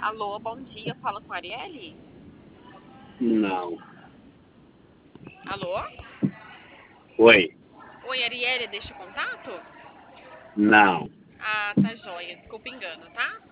Alô, bom dia, fala com a Arielle? Não. Alô? Oi. Oi, Arielle, deixa o contato? Não. Ah, tá joia, desculpa o engano, tá?